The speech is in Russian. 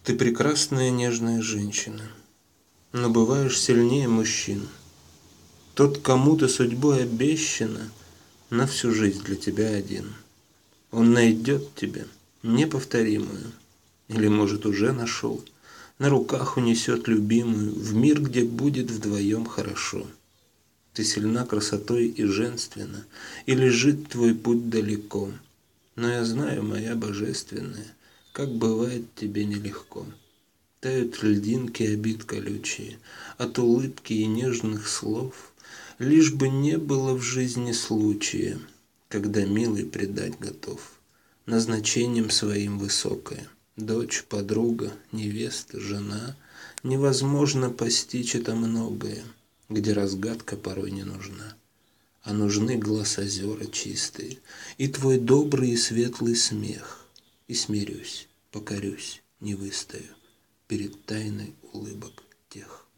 Ты прекрасная нежная женщина, но бываешь сильнее мужчин. Тот, кому ты судьбой обещана, на всю жизнь для тебя один. Он найдет тебя, неповторимую, или, может, уже нашел, на руках унесет любимую в мир, где будет вдвоем хорошо. Ты сильна красотой и женственна, и лежит твой путь далеко. Но я знаю, моя божественная, как бывает тебе нелегко. Тают льдинки обид колючие от улыбки и нежных слов, лишь бы не было в жизни случая, когда милый предать готов. Назначением своим высокое, дочь, подруга, невеста, жена, невозможно постичь это многое, где разгадка порой не нужна. А нужны глаз озера чистые, и твой добрый и светлый смех. И смирюсь, покорюсь, не выстою перед тайной улыбок тех.